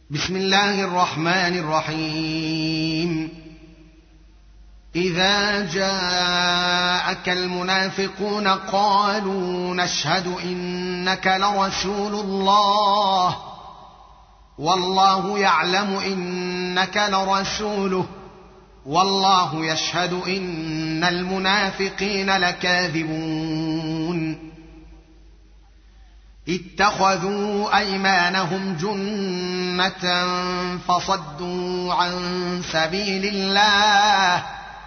بسم الله الرحمن الرحيم. إذا جاءك المنافقون قالوا نشهد إنك لرسول الله والله يعلم إنك لرسوله والله يشهد إن المنافقين لكاذبون. اتخذوا أيمانهم جنة فصدوا عن سبيل الله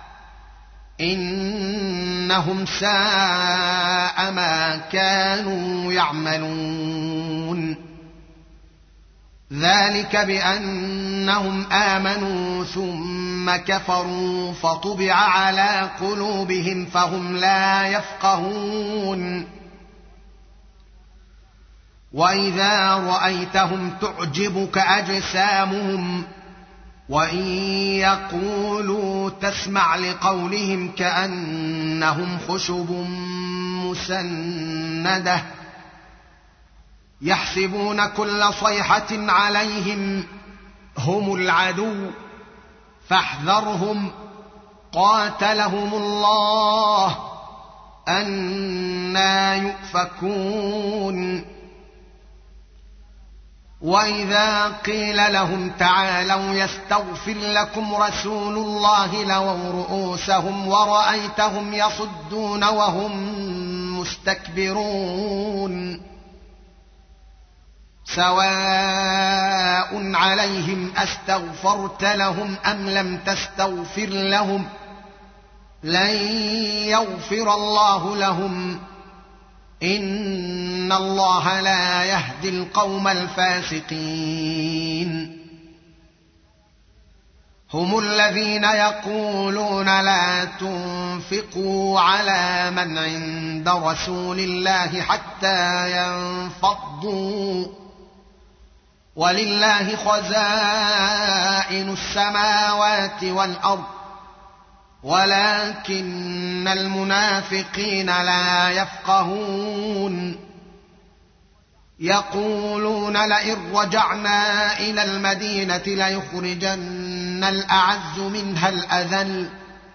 إنهم ساء ما كانوا يعملون. ذلك بأنهم آمنوا ثم كفروا فطبع على قلوبهم فهم لا يفقهون. وإذا رأيتهم تعجبك أجسامهم وإن يقولوا تسمع لقولهم كأنهم خشب مسندة يحسبون كل صيحة عليهم هم العدو فاحذرهم قاتلهم الله أنى يؤفكون. وإذا قيل لهم تعالوا يستغفر لكم رسول الله لووا رؤوسهم ورأيتهم يصدون وهم مستكبرون. سواء عليهم أستغفرت لهم أم لم تستغفر لهم لن يغفر الله لهم إن الله لا يهدي القوم الفاسقين. هم الذين يقولون لا تنفقوا على من عند رسول الله حتى ينفضوا ولله خزائن السماوات والأرض ولكن المنافقين لا يفقهون. يقولون لئن رجعنا إلى المدينة ليخرجن الأعز منها الأذل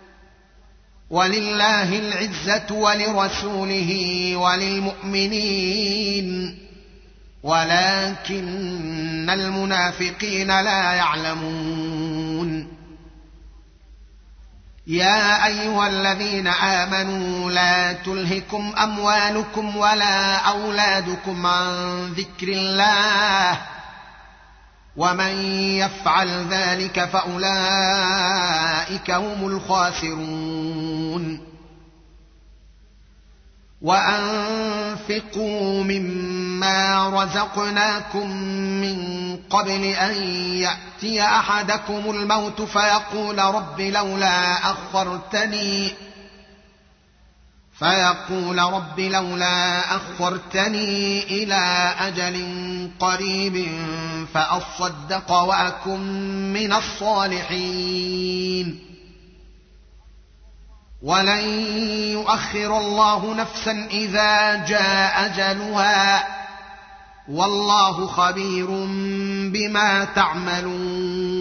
ولله العزة ولرسوله وللمؤمنين ولكن المنافقين لا يعلمون. يا أيها الذين آمنوا لا تلهكم أموالكم ولا أولادكم عن ذكر الله ومن يفعل ذلك فأولئك هم الخاسرون. وأنفقوا مما رزقناكم من قبل أن يأتي أحدكم الموت فيقول رب لولا أخرتني إلى أجل قريب فأصدق وأكن من الصالحين ولن يؤخر الله نفسا إذا جاء أجلها والله خبير بما تعملون.